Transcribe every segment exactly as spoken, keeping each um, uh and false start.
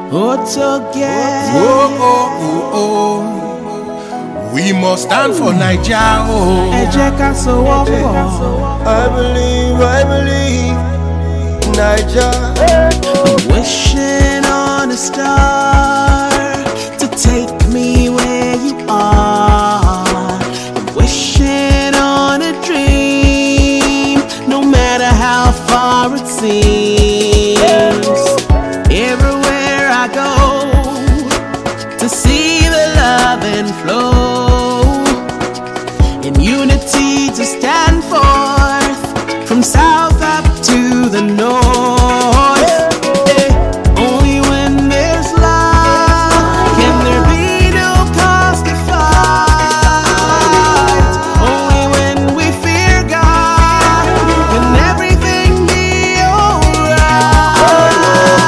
Otoge. Oh, oh, oh, oh. We must stand for Naija. Oh. Ẹ jẹ́ ká sowọ́pọ̀. I believe, I believe, Naija. I'm wishing on a star to take me where you are. I'm wishing on a dream, no matter how far it seems. Everywhere I go, to see the love and flow, in unity to stand forth, from south up to the north. Eh, Only when there's love can there be no cause to fight. Only when we fear God can everything be alright.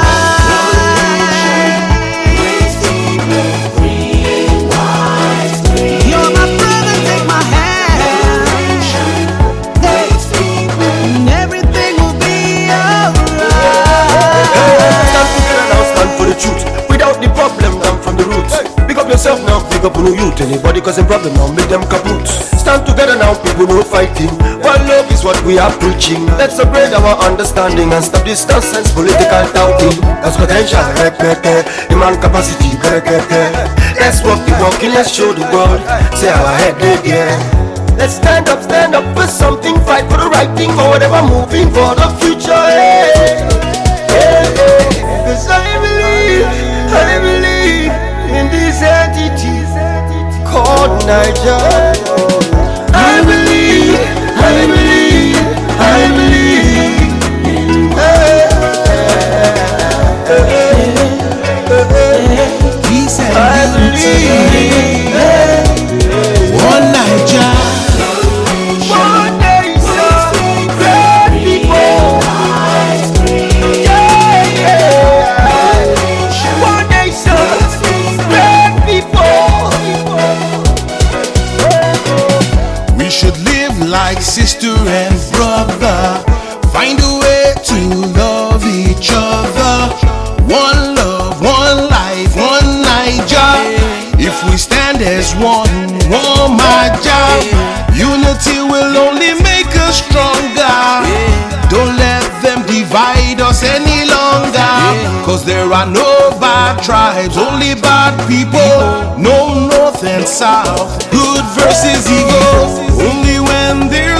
You're my brother, take my hand, and everything will be alright. Stand together now, stand for the truth. Without the problem, down from the roots. Pick up yourself now, pick up on the youth. Anybody causing problem now, make them kaput. Stand together now, people no fighting. One love is what we are preaching. Let's upgrade our understanding and stop this nonsense political doubting. That's potential, repete. Human capacity, repete. Let's walk the walking, let's show the world. Say our head, yeah. Let's stand up, stand up for something. Fight for the right thing, for whatever, moving for the future. Hey, hey, hey. Cause I believe, I believe in this entity called Naija. I believe, I believe, I believe. Hey, hey, hey. Peace and I unity. believe. One Naija. One nation, great people. Yeah, yeah. One nation, great people. We should live like sister and brother. Find a way to love each other. One love, one life, one Naija. If we stand as one, one Naija, unity will only make us stronger. Don't let them divide us any longer. Cause there are no bad tribes, only bad people. No north and south, good versus evil. Only when there